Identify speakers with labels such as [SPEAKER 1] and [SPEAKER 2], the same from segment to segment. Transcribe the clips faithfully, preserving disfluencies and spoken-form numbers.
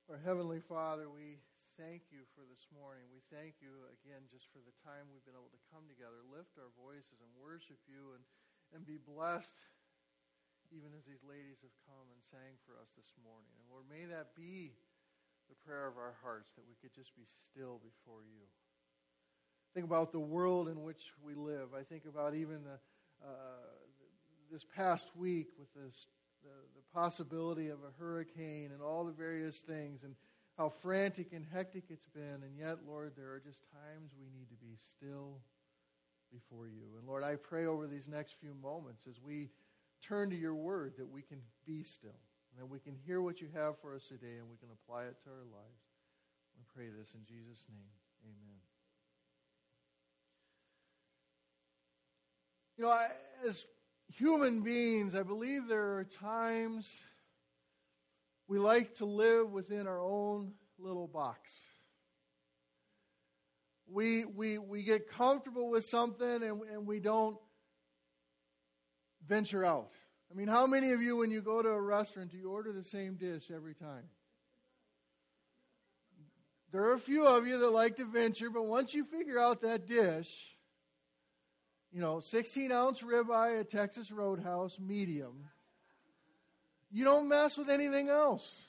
[SPEAKER 1] Our Heavenly Father, we thank you for this morning. We thank you again just for the time we've been able to come together, lift our voices and worship you and, and be blessed even as these ladies have come and sang for us this morning. And Lord, may that be the prayer of our hearts, that we could just be still before you. Think about the world in which we live. I think about even the, uh, this past week with this The, the possibility of a hurricane and all the various things and how frantic and hectic it's been. And yet, Lord, there are just times we need to be still before you. And Lord, I pray over these next few moments as we turn to your word that we can be still and that we can hear what you have for us today and we can apply it to our lives. We pray this in Jesus' name. Amen. You know, I, as human beings, I believe there are times we like to live within our own little box. We we we get comfortable with something and, and we don't venture out. I mean, how many of you, when you go to a restaurant, do you order the same dish every time? There are a few of you that like to venture, but once you figure out that dish, you know, sixteen-ounce ribeye at Texas Roadhouse, medium, you don't mess with anything else.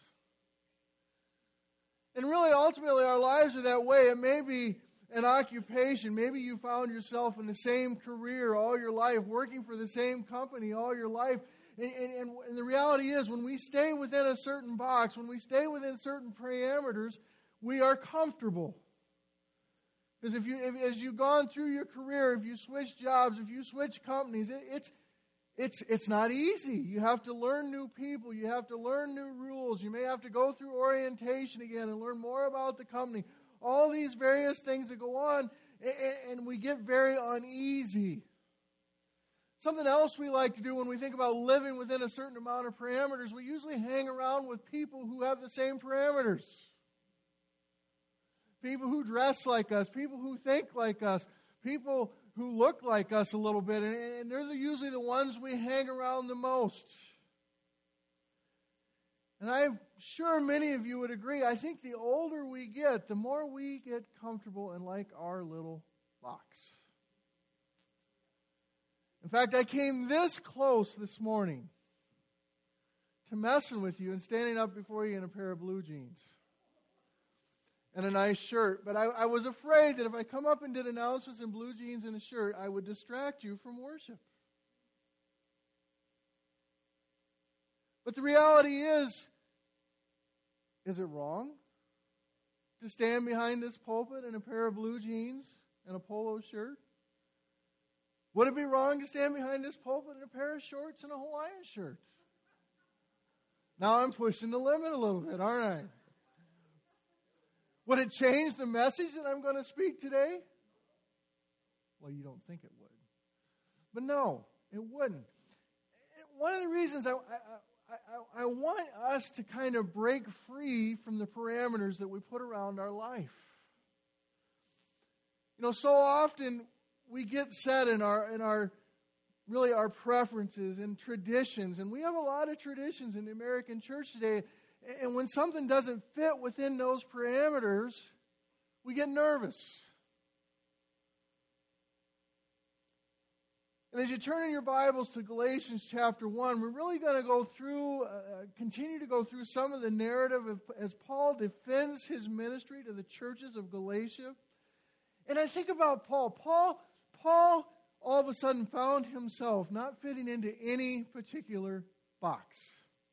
[SPEAKER 1] And really, ultimately, our lives are that way. It may be an occupation. Maybe you found yourself in the same career all your life, working for the same company all your life. And, and, and the reality is, when we stay within a certain box, when we stay within certain parameters, we are comfortable. Because if you, if, as you've gone through your career, if you switch jobs, if you switch companies, it, it's it's it's not easy. You have to learn new people. You have to learn new rules. You may have to go through orientation again and learn more about the company. All these various things that go on, and, and we get very uneasy. Something else we like to do when we think about living within a certain amount of parameters, we usually hang around with people who have the same parameters. People who dress like us, people who think like us, people who look like us a little bit, and they're usually the ones we hang around the most. And I'm sure many of you would agree, I think the older we get, the more we get comfortable and like our little box. In fact, I came this close this morning to messing with you and standing up before you in a pair of blue jeans and a nice shirt. But I, I was afraid that if I come up and did announcements in blue jeans and a shirt, I would distract you from worship. But the reality is, is it wrong to stand behind this pulpit in a pair of blue jeans and a polo shirt? Would it be wrong to stand behind this pulpit in a pair of shorts and a Hawaiian shirt? Now I'm pushing the limit a little bit, aren't I? Would it change the message that I'm going to speak today? Well, you don't think it would. But no, it wouldn't. One of the reasons I, I, I, I want us to kind of break free from the parameters that we put around our life. You know, so often we get set in our in our really our preferences and traditions, and we have a lot of traditions in the American church today. And when something doesn't fit within those parameters, we get nervous. And as you turn in your Bibles to Galatians chapter one, we're really going to go through, uh, continue to go through some of the narrative of, as Paul defends his ministry to the churches of Galatia. And I think about Paul. Paul, Paul all of a sudden found himself not fitting into any particular box.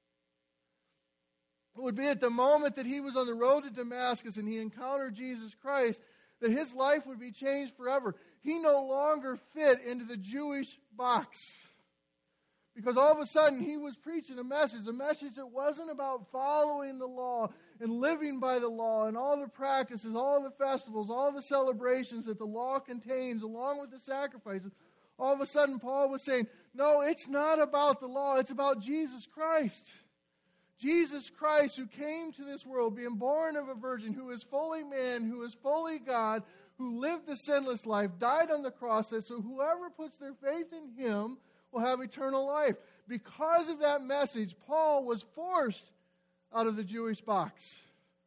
[SPEAKER 1] It would be at the moment that he was on the road to Damascus and he encountered Jesus Christ that his life would be changed forever. He no longer fit into the Jewish box. Because all of a sudden he was preaching a message, a message that wasn't about following the law and living by the law and all the practices, all the festivals, all the celebrations that the law contains along with the sacrifices. All of a sudden Paul was saying, no, it's not about the law, it's about Jesus Christ. Jesus Christ, who came to this world, being born of a virgin, who is fully man, who is fully God, who lived the sinless life, died on the cross, so whoever puts their faith in him will have eternal life. Because of that message, Paul was forced out of the Jewish box.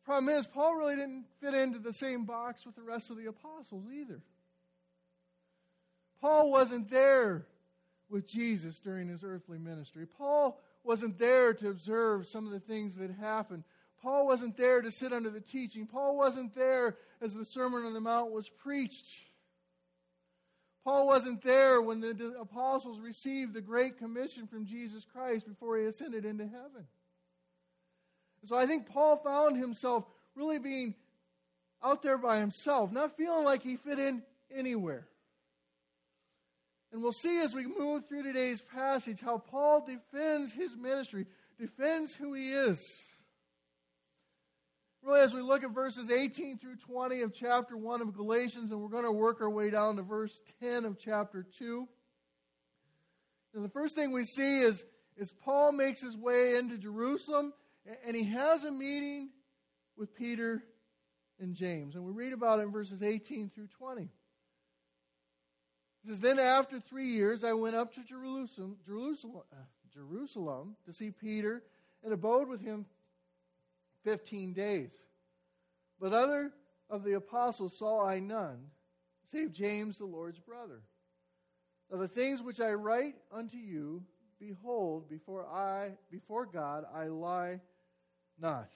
[SPEAKER 1] Problem is, Paul really didn't fit into the same box with the rest of the apostles either. Paul wasn't there with Jesus during his earthly ministry. Paul wasn't there to observe some of the things that happened. Paul wasn't there to sit under the teaching. Paul wasn't there as the Sermon on the Mount was preached. Paul wasn't there when the apostles received the Great Commission from Jesus Christ before he ascended into heaven. So I think Paul found himself really being out there by himself, not feeling like he fit in anywhere. And we'll see as we move through today's passage how Paul defends his ministry, defends who he is. Really, as we look at verses eighteen through twenty of chapter one of Galatians, and we're going to work our way down to verse ten of chapter two. And the first thing we see is, is Paul makes his way into Jerusalem, and he has a meeting with Peter and James. And we read about it in verses eighteen through twenty. It says, "Then after three years I went up to Jerusalem, Jerusalem, uh, Jerusalem to see Peter, and abode with him fifteen days. But other of the apostles saw I none, save James the Lord's brother. Now the things which I write unto you, behold, before I, before God, I lie not."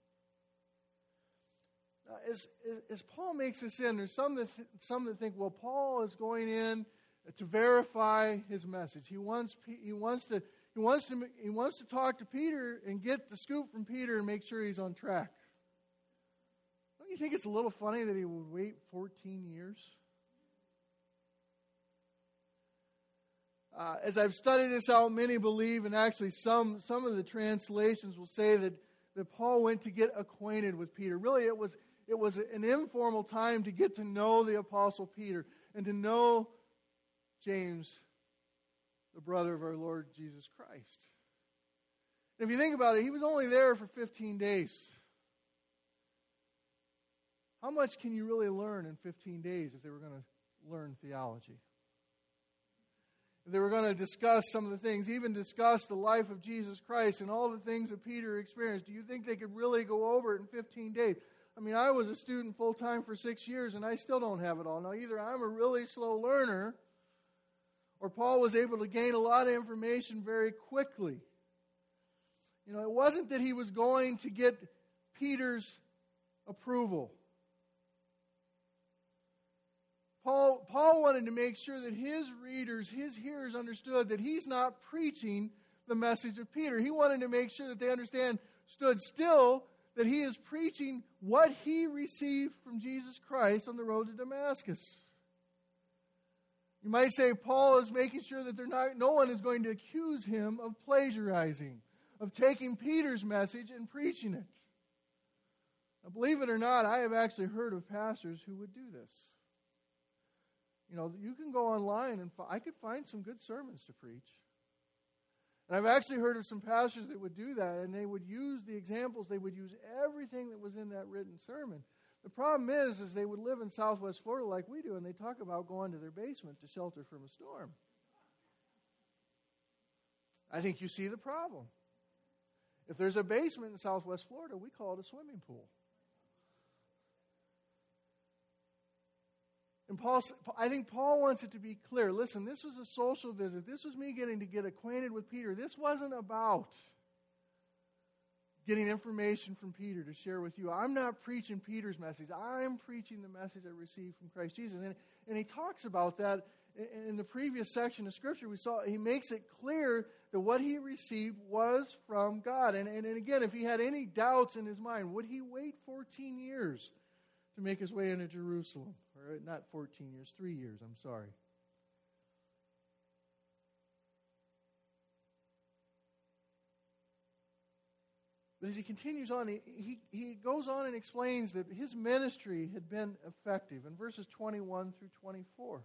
[SPEAKER 1] Now, as, as Paul makes this in, there's some that, th- some that think, well, Paul is going in to verify his message. He wants, he wants to, he wants to, he wants to talk to Peter and get the scoop from Peter and make sure he's on track. Don't you think it's a little funny that he would wait fourteen years? Uh, as I've studied this out, many believe, and actually some, some of the translations will say that, that Paul went to get acquainted with Peter. Really, it was, it was an informal time to get to know the Apostle Peter and to know James, the brother of our Lord Jesus Christ. And if you think about it, he was only there for fifteen days. How much can you really learn in fifteen days if they were going to learn theology? If they were going to discuss some of the things, even discuss the life of Jesus Christ and all the things that Peter experienced, do you think they could really go over it in fifteen days? I mean, I was a student full-time for six years, and I still don't have it all. Now, either I'm a really slow learner, or Paul was able to gain a lot of information very quickly. You know, it wasn't that he was going to get Peter's approval. Paul, Paul wanted to make sure that his readers, his hearers understood that he's not preaching the message of Peter. He wanted to make sure that they understand, stood still, that he is preaching what he received from Jesus Christ on the road to Damascus. You might say Paul is making sure that they're not, no one is going to accuse him of plagiarizing, of taking Peter's message and preaching it. Now, believe it or not, I have actually heard of pastors who would do this. You know, you can go online and fi- I could find some good sermons to preach. And I've actually heard of some pastors that would do that, and they would use the examples, they would use everything that was in that written sermon. The problem is, is they would live in Southwest Florida like we do, and they talk about going to their basement to shelter from a storm. I think you see the problem. If there's a basement in Southwest Florida, we call it a swimming pool. And Paul, I think Paul wants it to be clear. Listen, this was a social visit. This was me getting to get acquainted with Peter. This wasn't about getting information from Peter to share with you. I'm not preaching Peter's message. I'm preaching the message I received from Christ Jesus. And, and he talks about that in, in the previous section of Scripture. We saw he makes it clear that what he received was from God. And, and, and again, if he had any doubts in his mind, would he wait fourteen years to make his way into Jerusalem? Or not fourteen years, three years, I'm sorry. But as he continues on, he, he, he goes on and explains that his ministry had been effective in verses twenty-one through twenty-four.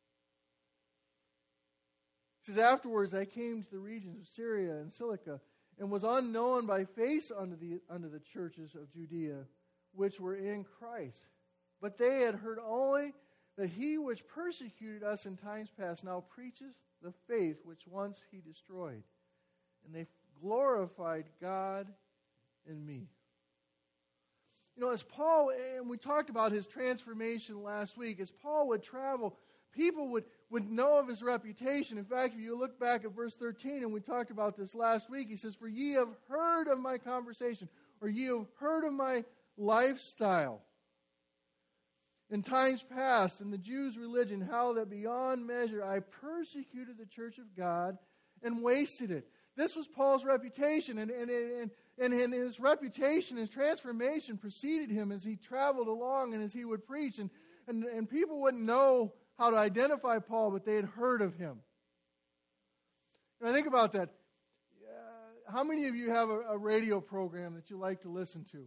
[SPEAKER 1] He says, "Afterwards I came to the regions of Syria and Cilicia, and was unknown by face unto the, unto the churches of Judea, which were in Christ. But they had heard only that he which persecuted us in times past now preaches the faith which once he destroyed. And they glorified God in me." You know, as Paul, and we talked about his transformation last week, as Paul would travel, people would, would know of his reputation. In fact, if you look back at verse thirteen, and we talked about this last week, he says, "For ye have heard of my conversation," or "ye have heard of my lifestyle. In times past, in the Jews' religion, how that beyond measure I persecuted the church of God and wasted it." This was Paul's reputation, and, and, and, and, and his reputation, his transformation preceded him as he traveled along and as he would preach. And, and, and people wouldn't know how to identify Paul, but they had heard of him. And I think about that. Uh, how many of you have a, a radio program that you like to listen to?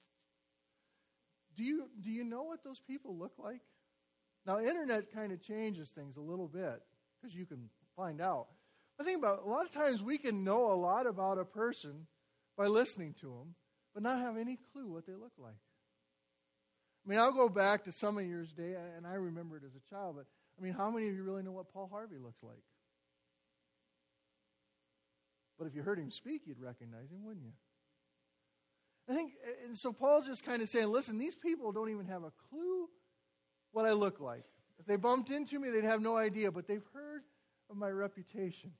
[SPEAKER 1] Do you, do you know what those people look like? Now, internet kind of changes things a little bit because you can find out. I think about a lot of times we can know a lot about a person by listening to them, but not have any clue what they look like. I mean, I'll go back to some of your day, and I remember it as a child, but I mean, how many of you really know what Paul Harvey looks like? But if you heard him speak, you'd recognize him, wouldn't you? I think, and so Paul's just kind of saying, listen, these people don't even have a clue what I look like. If they bumped into me, they'd have no idea, but they've heard of my reputation.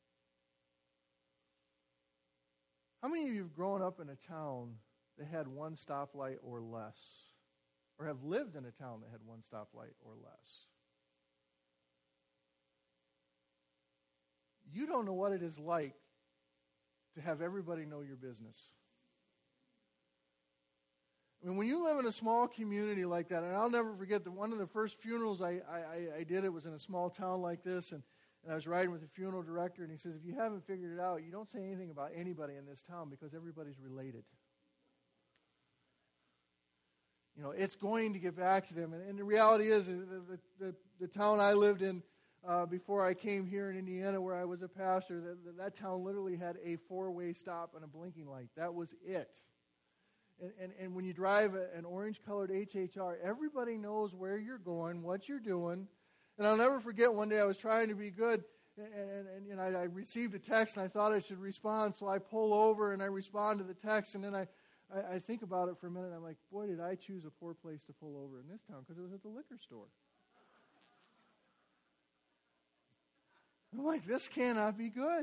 [SPEAKER 1] How many of you have grown up in a town that had one stoplight or less? Or have lived in a town that had one stoplight or less? You don't know what it is like to have everybody know your business. I mean, when you live in a small community like that, and I'll never forget that one of the first funerals I, I, I did, it was in a small town like this, and, and I was riding with the funeral director, and he says, if you haven't figured it out, you don't say anything about anybody in this town because everybody's related. You know, it's going to get back to them. And, and the reality is, the, the, the, the town I lived in uh, before I came here in Indiana where I was a pastor, that, that town literally had a four-way stop and a blinking light. That was it. And, and, and when you drive a, an orange-colored H H R, everybody knows where you're going, what you're doing. And I'll never forget one day I was trying to be good, and, and, and, and I, I received a text, and I thought I should respond, so I pull over, and I respond to the text, and then I, I, I think about it for a minute, and I'm like, boy, did I choose a poor place to pull over in this town, because it was at the liquor store. I'm like, this cannot be good.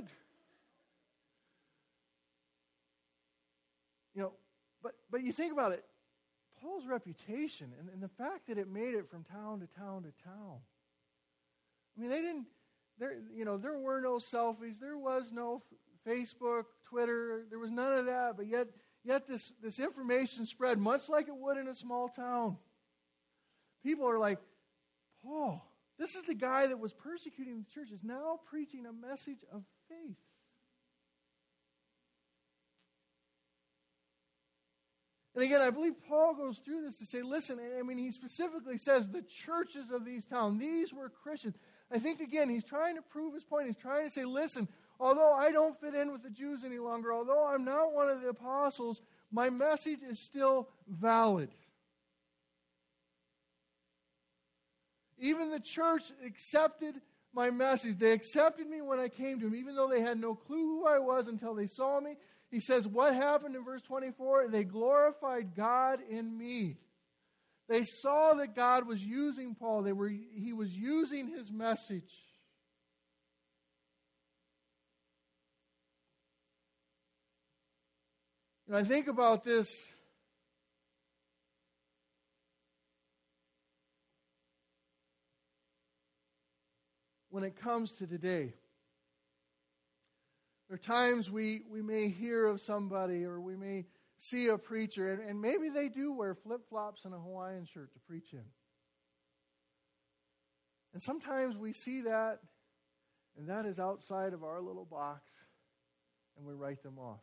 [SPEAKER 1] You know, But but you think about it, Paul's reputation and, and the fact that it made it from town to town to town. I mean, they didn't, there you know, there were no selfies, there was no Facebook, Twitter, there was none of that, but yet yet this, this information spread much like it would in a small town. People are like, Paul, this is the guy that was persecuting the church, is now preaching a message of faith. And again, I believe Paul goes through this to say, listen, I mean, he specifically says the churches of these towns, these were Christians. I think, again, he's trying to prove his point. He's trying to say, listen, although I don't fit in with the Jews any longer, although I'm not one of the apostles, my message is still valid. Even the church accepted my message. They accepted me when I came to them, even though they had no clue who I was until they saw me. He says, what happened in verse twenty-four? They glorified God in me. They saw that God was using Paul. They were, he was using his message. And I think about this. When it comes to today. There are times we, we may hear of somebody or we may see a preacher, and, and maybe they do wear flip-flops and a Hawaiian shirt to preach in. And sometimes we see that, and that is outside of our little box, and we write them off.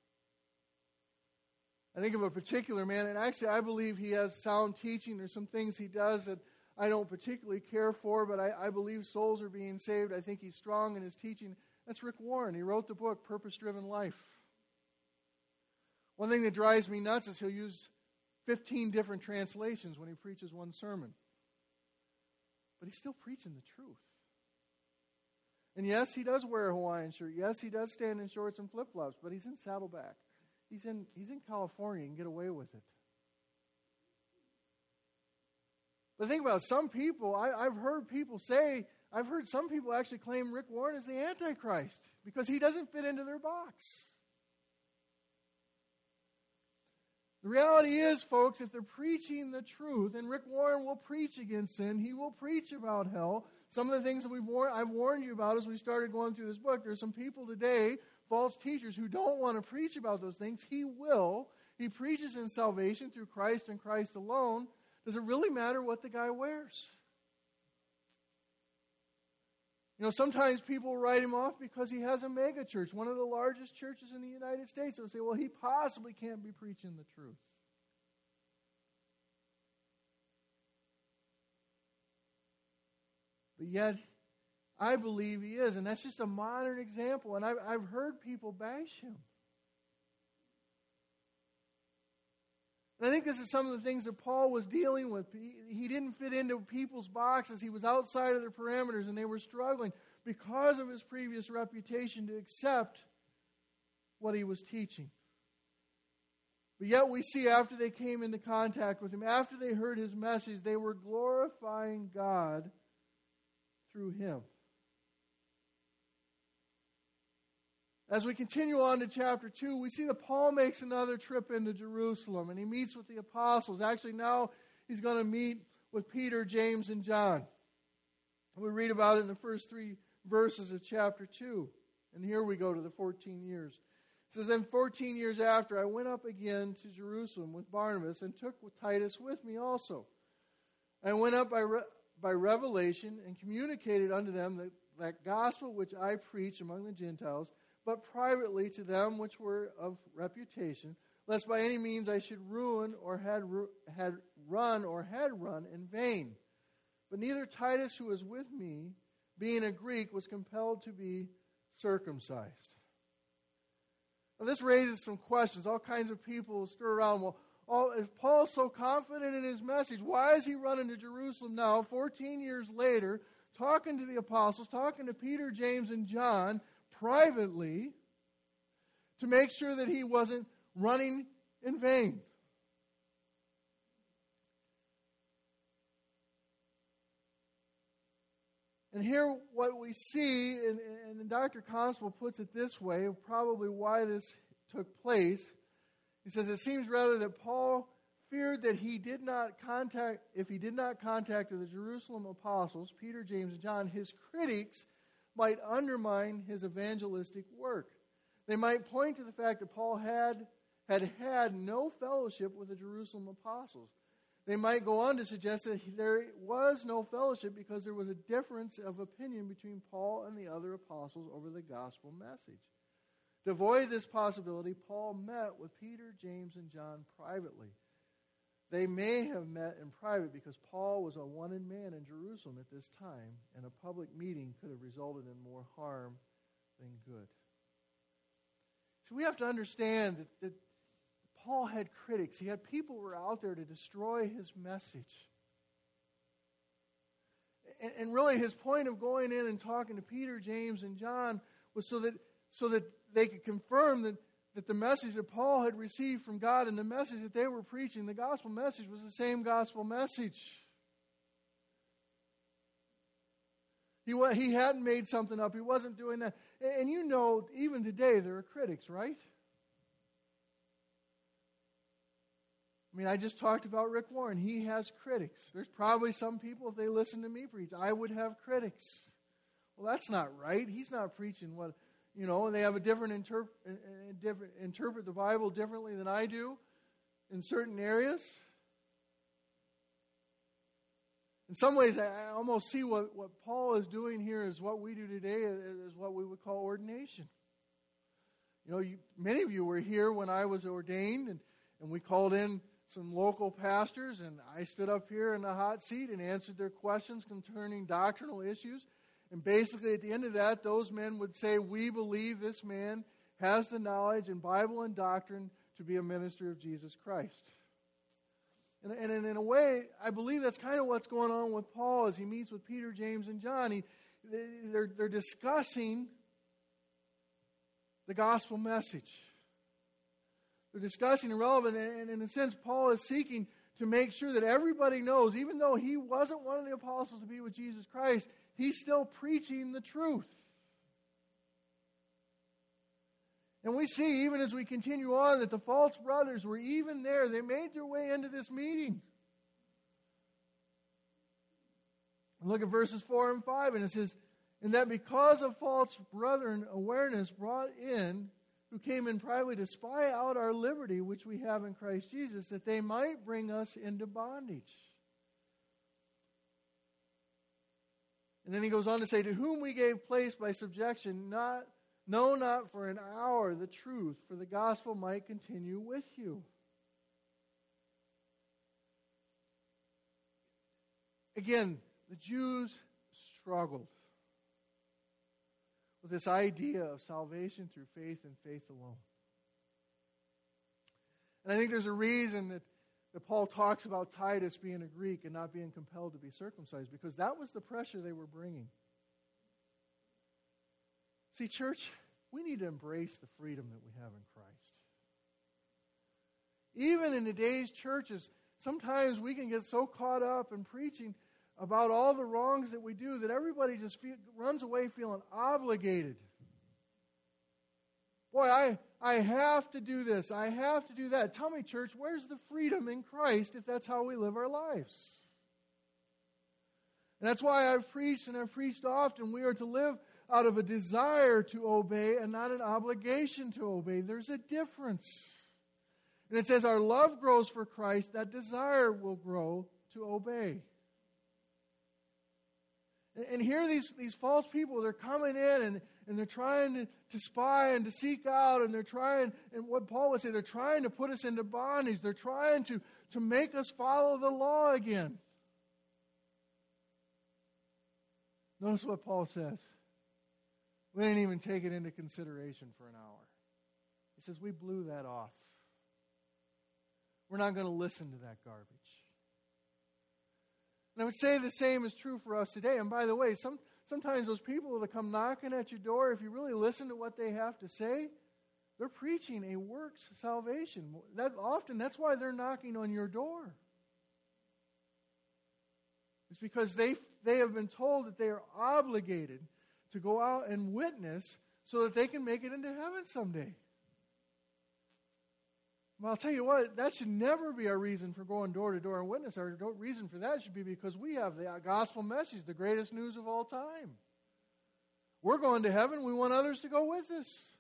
[SPEAKER 1] I think of a particular man, and actually I believe he has sound teaching. There's some things he does that I don't particularly care for, but I, I believe souls are being saved. I think he's strong in his teaching. That's Rick Warren. He wrote the book, Purpose-Driven Life. One thing that drives me nuts is he'll use fifteen different translations when he preaches one sermon. But he's still preaching the truth. And yes, he does wear a Hawaiian shirt. Yes, he does stand in shorts and flip-flops, but he's in Saddleback. He's in, he's in California and get away with it. But think about it, some people, I, I've heard people say, I've heard some people actually claim Rick Warren is the Antichrist because he doesn't fit into their box. The reality is, folks, if they're preaching the truth, and Rick Warren will preach against sin, he will preach about hell. Some of the things that we've war- I've warned you about as we started going through this book, there's some people today, false teachers, who don't want to preach about those things. He will. He preaches in salvation through Christ and Christ alone. Does it really matter what the guy wears? You know, sometimes people write him off because he has a mega church, one of the largest churches in the United States. They'll say, well, he possibly can't be preaching the truth. But yet, I believe he is, and that's just a modern example. And I've, I've heard people bash him. And I think this is some of the things that Paul was dealing with. He, he didn't fit into people's boxes. He was outside of their parameters, and they were struggling because of his previous reputation to accept what he was teaching. But yet we see after they came into contact with him, after they heard his message, they were glorifying God through him. As we continue on to chapter two, we see that Paul makes another trip into Jerusalem, and he meets with the apostles. Actually, now he's going to meet with Peter, James, and John. And we read about it in the first three verses of chapter two. And here we go to the fourteen years. It says, then fourteen years after, I went up again to Jerusalem with Barnabas and took Titus with me also. I went up by, re- by revelation and communicated unto them that, that gospel which I preach among the Gentiles, but privately to them which were of reputation, lest by any means I should ruin or had, had run or had run in vain. But neither Titus, who was with me, being a Greek, was compelled to be circumcised. Now, this raises some questions. All kinds of people stir around. Well, all, if Paul's so confident in his message, why is he running to Jerusalem now, fourteen years later, talking to the apostles, talking to Peter, James, and John, privately, to make sure that he wasn't running in vain? And here what we see, and, and Doctor Constable puts it this way, probably why this took place. He says, it seems rather that Paul feared that he did not contact, if he did not contact the Jerusalem apostles, Peter, James, and John, his critics might undermine his evangelistic work. They might point to the fact that Paul had had, had no fellowship with the Jerusalem apostles. They might go on to suggest that there was no fellowship because there was a difference of opinion between Paul and the other apostles over the gospel message. To avoid this possibility, Paul met with Peter, James, and John privately. They may have met in private because Paul was a wanted man in Jerusalem at this time, and a public meeting could have resulted in more harm than good. So we have to understand that, that Paul had critics. He had people who were out there to destroy his message. And, and really his point of going in and talking to Peter, James, and John was so that, so that they could confirm that that the message that Paul had received from God and the message that they were preaching, the gospel message, was the same gospel message. He, he hadn't made something up. He wasn't doing that. And, and you know, even today, there are critics, right? I mean, I just talked about Rick Warren. He has critics. There's probably some people, if they listen to me preach, I would have critics. Well, that's not right. He's not preaching what... You know, they have a different, interp- different interpret the Bible differently than I do in certain areas. In some ways, I almost see what, what Paul is doing here is what we do today is what we would call ordination. You know, you, many of you were here when I was ordained, and, and we called in some local pastors, and I stood up here in the hot seat and answered their questions concerning doctrinal issues. And basically, at the end of that, those men would say, we believe this man has the knowledge in Bible and doctrine to be a minister of Jesus Christ. And, and in a way, I believe that's kind of what's going on with Paul as he meets with Peter, James, and John. He, they're, they're discussing the gospel message. They're discussing the relevant, and in a sense, Paul is seeking to make sure that everybody knows, even though he wasn't one of the apostles to be with Jesus Christ, he's still preaching the truth. And we see, even as we continue on, that the false brothers were even there. They made their way into this meeting. Look at verses four and five, and it says, and that because of false brethren awareness brought in, who came in privately to spy out our liberty, which we have in Christ Jesus, that they might bring us into bondage. And then he goes on to say, to whom we gave place by subjection, not, no, not for an hour, the truth, for the gospel might continue with you. Again, the Jews struggled with this idea of salvation through faith and faith alone. And I think there's a reason that, that Paul talks about Titus being a Greek and not being compelled to be circumcised, because that was the pressure they were bringing. See, church, we need to embrace the freedom that we have in Christ. Even in today's churches, sometimes we can get so caught up in preaching about all the wrongs that we do that everybody just feel, runs away feeling obligated. Boy, I, I have to do this. I have to do that. Tell me, church, where's the freedom in Christ if that's how we live our lives? And that's why I've preached, and I've preached often, we are to live out of a desire to obey and not an obligation to obey. There's a difference. And it says our love grows for Christ, that desire will grow to obey. And here these, these false people, they're coming in and, and they're trying to, to spy and to seek out, and they're trying, and what Paul would say, they're trying to put us into bondage. They're trying to, to make us follow the law again. Notice what Paul says. We didn't even take it into consideration for an hour. He says, we blew that off. We're not going to listen to that garbage. And I would say the same is true for us today. And by the way, some, sometimes those people that come knocking at your door, if you really listen to what they have to say, they're preaching a works salvation. That often, that's why they're knocking on your door. It's because they, they have been told that they are obligated to go out and witness so that they can make it into heaven someday. Well, I'll tell you what, that should never be our reason for going door to door and witness. Our reason for that should be because we have the gospel message, the greatest news of all time. We're going to heaven. We want others to go with us.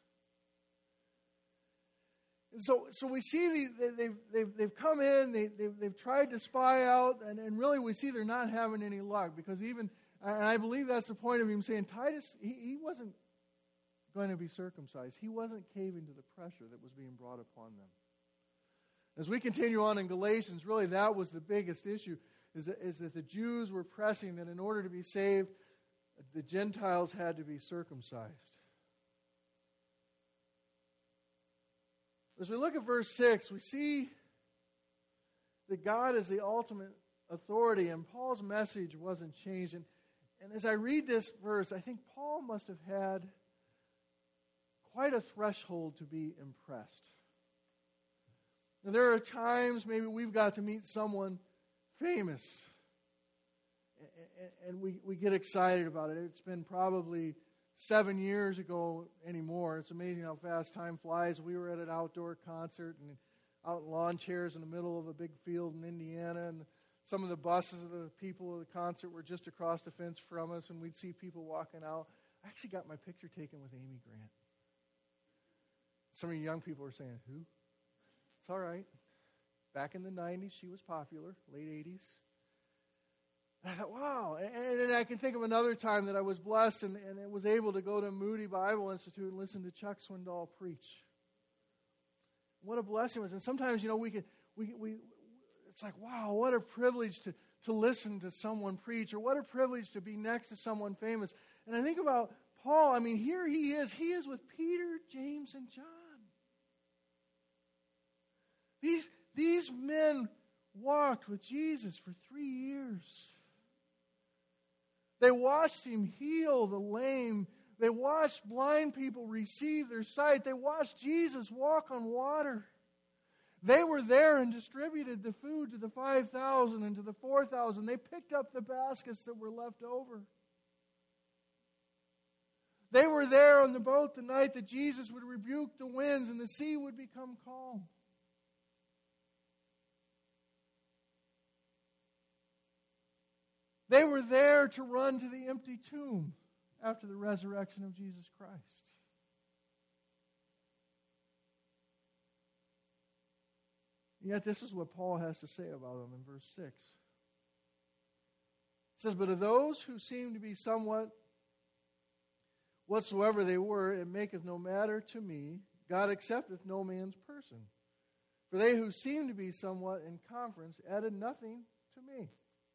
[SPEAKER 1] And so, so we see these, they've, they've, they've come in, they, they've, they've tried to spy out, and, and really we see they're not having any luck, because even, and I believe that's the point of him saying, Titus, he, he wasn't going to be circumcised. He wasn't caving to the pressure that was being brought upon them. As we continue on in Galatians, really that was the biggest issue, is that, is that the Jews were pressing that in order to be saved, the Gentiles had to be circumcised. As we look at verse six, we see that God is the ultimate authority, and Paul's message wasn't changed. And, and as I read this verse, I think Paul must have had quite a threshold to be impressed. Now, there are times maybe we've got to meet someone famous, and we, we get excited about it. It's been probably seven years ago anymore. It's amazing how fast time flies. We were at an outdoor concert and out in lawn chairs in the middle of a big field in Indiana, and some of the buses of the people of the concert were just across the fence from us, and we'd see people walking out. I actually got my picture taken with Amy Grant. Some of you young people are saying, who? It's all right. Back in the nineties, she was popular, late eighties. And I thought, wow. And, and I can think of another time that I was blessed and, and was able to go to Moody Bible Institute and listen to Chuck Swindoll preach. What a blessing it was. And sometimes, you know, we can, we, we, it's like, wow, what a privilege to, to listen to someone preach, or what a privilege to be next to someone famous. And I think about Paul. I mean, here he is. He is with Peter, James, and John. These, these men walked with Jesus for three years. They watched him heal the lame. They watched blind people receive their sight. They watched Jesus walk on water. They were there and distributed the food to the five thousand and to the four thousand. They picked up the baskets that were left over. They were there on the boat the night that Jesus would rebuke the winds and the sea would become calm. They were there to run to the empty tomb after the resurrection of Jesus Christ. Yet this is what Paul has to say about them in verse six. It says, "But of those who seem to be somewhat whatsoever they were, it maketh no matter to me. God accepteth no man's person. For they who seem to be somewhat in conference added nothing to me."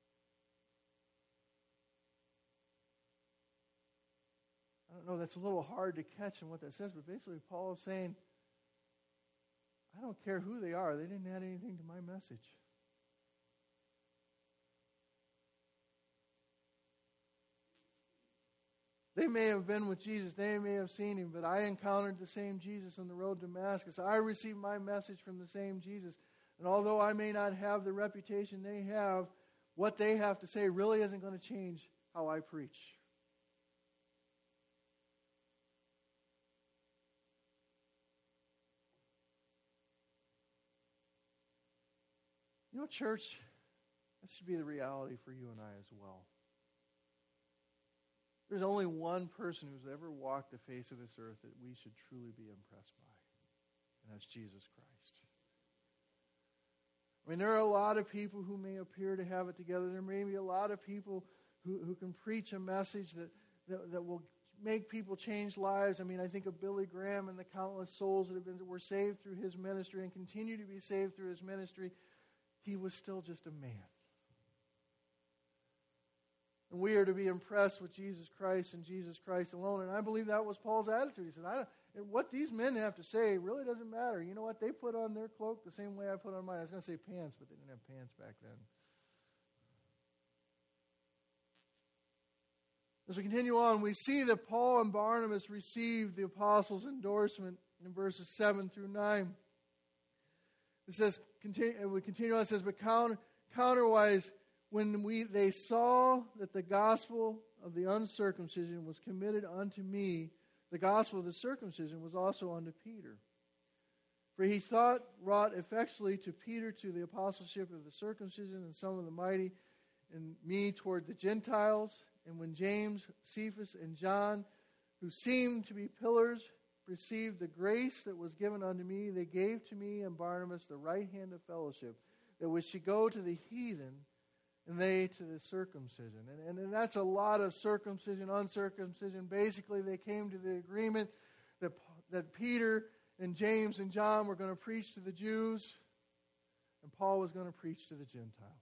[SPEAKER 1] I don't know, that's a little hard to catch in what that says, but basically Paul is saying, I don't care who they are. They didn't add anything to my message. They may have been with Jesus. They may have seen him, but I encountered the same Jesus on the road to Damascus. I received my message from the same Jesus. And although I may not have the reputation they have, what they have to say really isn't going to change how I preach. You know, church, that should be the reality for you and I as well. There's only one person who's ever walked the face of this earth that we should truly be impressed by, and that's Jesus Christ. I mean, there are a lot of people who may appear to have it together. There may be a lot of people who, who can preach a message that, that, that will make people change lives. I mean, I think of Billy Graham and the countless souls that have been were saved through his ministry and continue to be saved through his ministry. He was still just a man. And we are to be impressed with Jesus Christ and Jesus Christ alone. And I believe that was Paul's attitude. He said, I don't, what these men have to say really doesn't matter. You know what? They put on their cloak the same way I put on mine. I was going to say pants, but they didn't have pants back then. As we continue on, we see that Paul and Barnabas received the apostles' endorsement in verses seven through nine. It says, continue, we continue on, it says, but counter, counterwise, when we they saw that the gospel of the uncircumcision was committed unto me, the gospel of the circumcision was also unto Peter. For he thought wrought effectually to Peter to the apostleship of the circumcision and some of the mighty, and me toward the Gentiles. And when James, Cephas, and John, who seemed to be pillars, received the grace that was given unto me, they gave to me and Barnabas the right hand of fellowship, that we should go to the heathen, and they to the circumcision. And, and, and that's a lot of circumcision, uncircumcision. Basically, they came to the agreement that, that Peter and James and John were going to preach to the Jews, and Paul was going to preach to the Gentiles.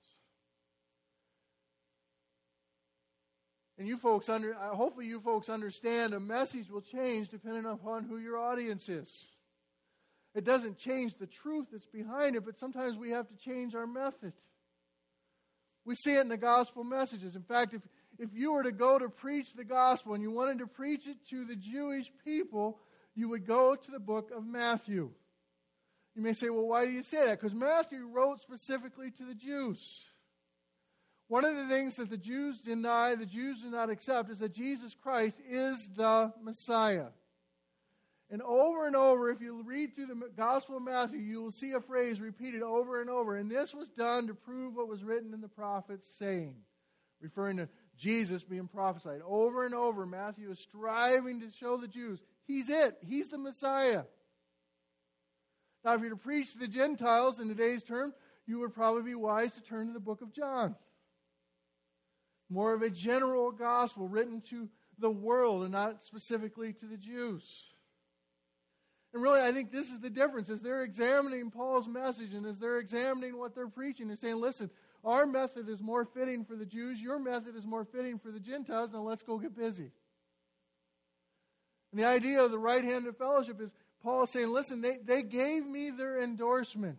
[SPEAKER 1] And you folks, under, hopefully you folks understand a message will change depending upon who your audience is. It doesn't change the truth that's behind it, but sometimes we have to change our method. We see it in the gospel messages. In fact, if, if you were to go to preach the gospel and you wanted to preach it to the Jewish people, you would go to the book of Matthew. You may say, well, why do you say that? Because Matthew wrote specifically to the Jews. One of the things that the Jews deny, the Jews do not accept, is that Jesus Christ is the Messiah. And over and over, if you read through the Gospel of Matthew, you will see a phrase repeated over and over. And this was done to prove what was written in the prophets, saying, referring to Jesus being prophesied. Over and over, Matthew is striving to show the Jews, he's it. He's the Messiah. Now, if you're to preach to the Gentiles in today's term, you would probably be wise to turn to the book of John. More of a general gospel written to the world and not specifically to the Jews. And really, I think this is the difference. As they're examining Paul's message and as they're examining what they're preaching, they're saying, listen, our method is more fitting for the Jews. Your method is more fitting for the Gentiles. Now let's go get busy. And the idea of the right hand of fellowship is Paul saying, listen, they, they gave me their endorsement.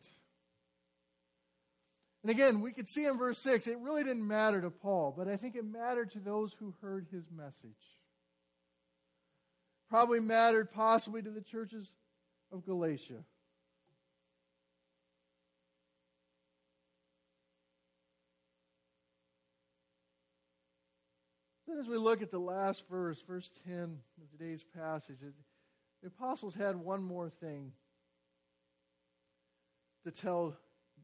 [SPEAKER 1] And again, we could see in verse six, it really didn't matter to Paul, but I think it mattered to those who heard his message. Probably mattered possibly to the churches of Galatia. Then as we look at the last verse, verse ten of today's passage, the apostles had one more thing to tell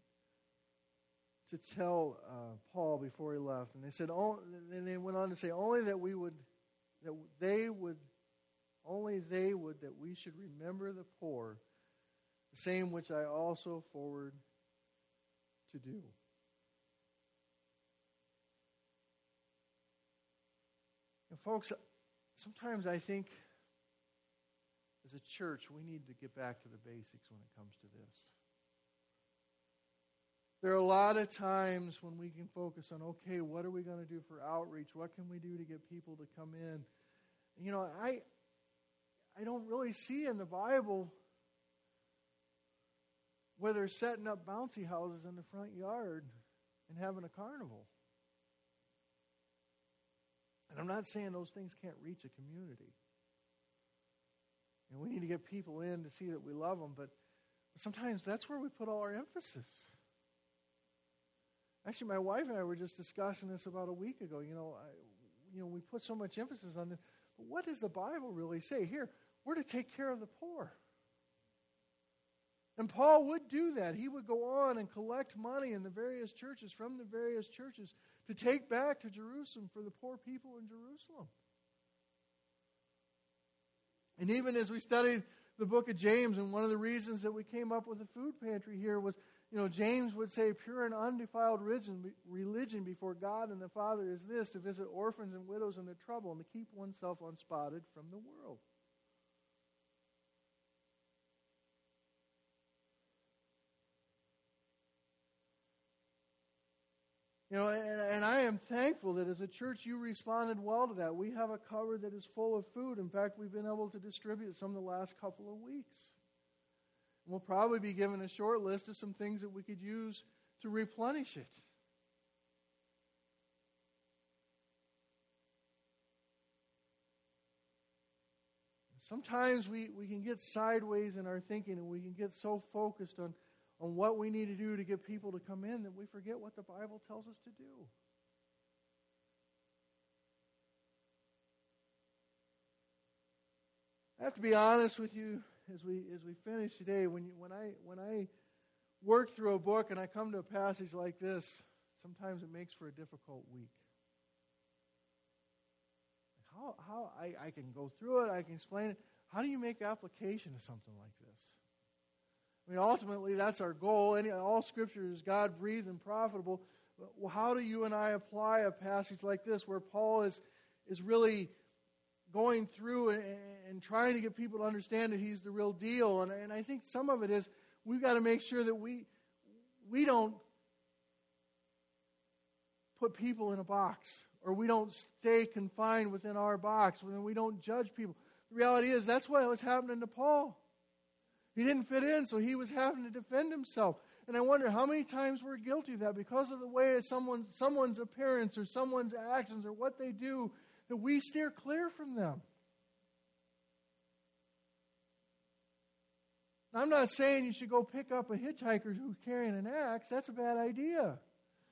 [SPEAKER 1] to tell uh, Paul before he left. And they said, oh, and they went on to say, only that we would, that they would, only they would, that we should remember the poor, the same which I also forward to do. And folks, sometimes I think as a church we need to get back to the basics when it comes to this. There are a lot of times when we can focus on, okay, what are we going to do for outreach? What can we do to get people to come in? You know, I I don't really see in the Bible whether setting up bouncy houses in the front yard and having a carnival. And I'm not saying those things can't reach a community. And we need to get people in to see that we love them, but sometimes that's where we put all our emphasis. Actually, my wife and I were just discussing this about a week ago. You know, I, you know, we put so much emphasis on this. But what does the Bible really say? Here, we're to take care of the poor. And Paul would do that. He would go on and collect money in the various churches, from the various churches, to take back to Jerusalem for the poor people in Jerusalem. And even as we studied the book of James, and one of the reasons that we came up with a food pantry here was, you know, James would say, pure and undefiled religion, religion before God and the Father is this, to visit orphans and widows in their trouble and to keep oneself unspotted from the world. You know, and, and I am thankful that as a church you responded well to that. We have a cupboard that is full of food. In fact, we've been able to distribute some the last couple of weeks. And we'll probably be given a short list of some things that we could use to replenish it. Sometimes we, we can get sideways in our thinking, and we can get so focused on on what we need to do to get people to come in that we forget what the Bible tells us to do. I have to be honest with you as we as we finish today. When you, when I when I work through a book and I come to a passage like this, sometimes it makes for a difficult week. How how I, I can go through it, I can explain it. How do you make application of something like this? I mean, ultimately, that's our goal. Any, all Scripture is God-breathed and profitable. But how do you and I apply a passage like this where Paul is, is really going through and, and trying to get people to understand that he's the real deal? And, and I think some of it is we've got to make sure that we, we don't put people in a box, or we don't stay confined within our box, and we don't judge people. The reality is that's what was happening to Paul. He didn't fit in, so he was having to defend himself. And I wonder how many times we're guilty of that because of the way someone's, someone's appearance or someone's actions or what they do, that we steer clear from them. Now, I'm not saying you should go pick up a hitchhiker who's carrying an axe. That's a bad idea.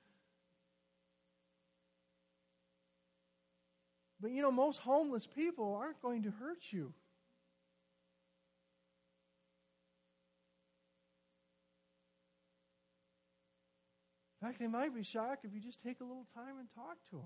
[SPEAKER 1] But you know, most homeless people aren't going to hurt you. In fact, they might be shocked if you just take a little time and talk to them.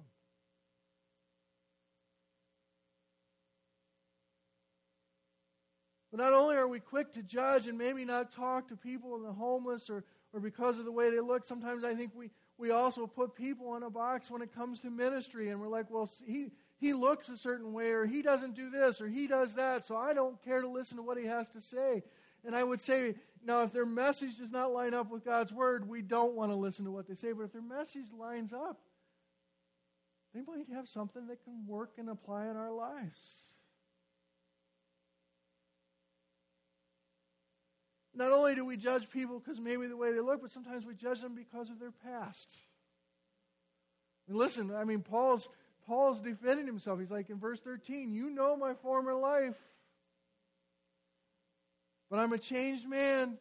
[SPEAKER 1] But not only are we quick to judge and maybe not talk to people in the homeless or, or because of the way they look, sometimes I think we, we also put people in a box when it comes to ministry. And we're like, well, he, he looks a certain way, or he doesn't do this, or he does that, so I don't care to listen to what he has to say. And I would say, now, if their message does not line up with God's Word, we don't want to listen to what they say. But if their message lines up, they might have something that can work and apply in our lives. Not only do we judge people because maybe the way they look, but sometimes we judge them because of their past. And listen, I mean, Paul's, Paul's defending himself. He's like in verse thirteen, you know my former life. But I'm a changed man.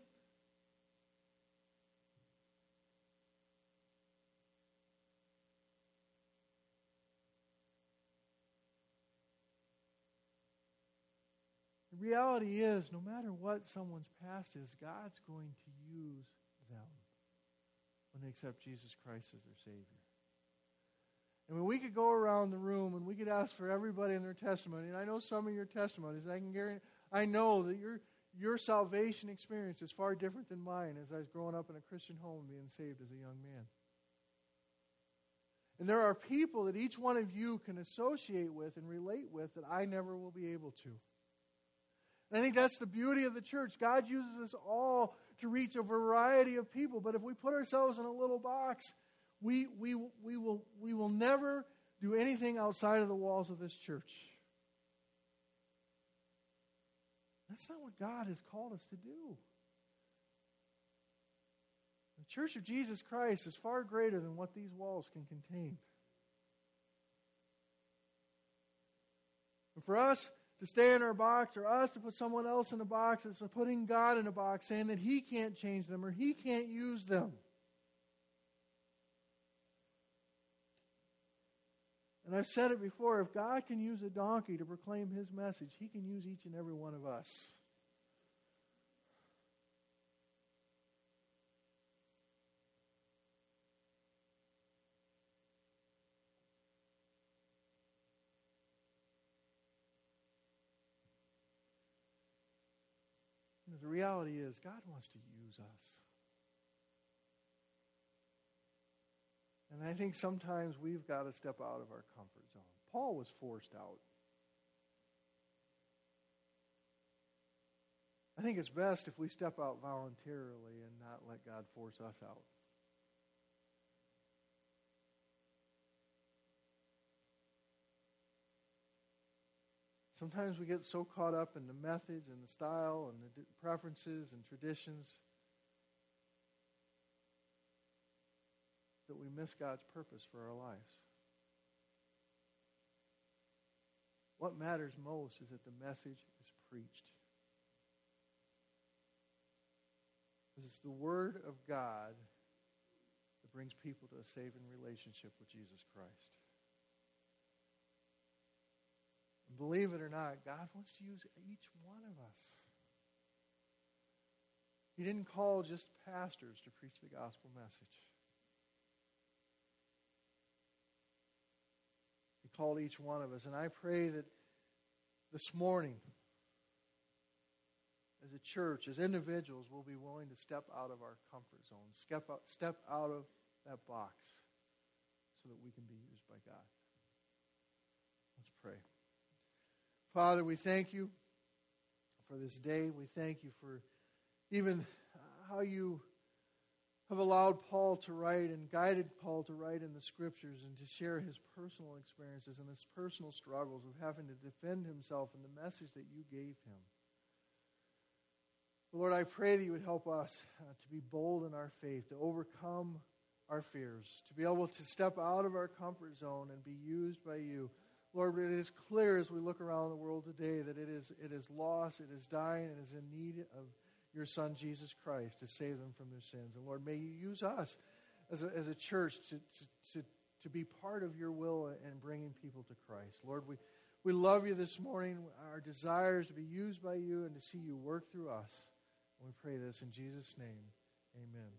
[SPEAKER 1] The reality is, no matter what someone's past is, God's going to use them when they accept Jesus Christ as their Savior. And when we could go around the room and we could ask for everybody in their testimony, and I know some of your testimonies, I can guarantee, I know that your your salvation experience is far different than mine as I was growing up in a Christian home being saved as a young man. And there are people that each one of you can associate with and relate with that I never will be able to. And I think that's the beauty of the church. God uses us all to reach a variety of people. But if we put ourselves in a little box, we, we, we, will, we will never do anything outside of the walls of this church. That's not what God has called us to do. The Church of Jesus Christ is far greater than what these walls can contain. And for us to stay in our box, or us to put someone else in a box, it's putting God in a box, saying that He can't change them or He can't use them. And I've said it before, if God can use a donkey to proclaim His message, He can use each and every one of us. The reality is, God wants to use us. And I think sometimes we've got to step out of our comfort zone. Paul was forced out. I think it's best if we step out voluntarily and not let God force us out. Sometimes we get so caught up in the methods and the style and the preferences and traditions that we miss God's purpose for our lives. What matters most is that the message is preached. It's the Word of God that brings people to a saving relationship with Jesus Christ. And believe it or not, God wants to use each one of us. He didn't call just pastors to preach the gospel message. He called each one of us. And I pray that this morning, as a church, as individuals, we'll be willing to step out of our comfort zone, step out, step out of that box so that we can be used by God. Let's pray. Father, we thank you for this day. We thank you for even how you have allowed Paul to write and guided Paul to write in the Scriptures and to share his personal experiences and his personal struggles of having to defend himself in the message that you gave him. Lord, I pray that you would help us uh, to be bold in our faith, to overcome our fears, to be able to step out of our comfort zone and be used by you. Lord, it is clear as we look around the world today that it is it is lost, it is dying, it is in need of your Son, Jesus Christ, to save them from their sins. And Lord, may you use us as a, as a church to, to, to, to be part of your will in bringing people to Christ. Lord, we, we love you this morning. Our desire is to be used by you and to see you work through us. And we pray this in Jesus' name. Amen.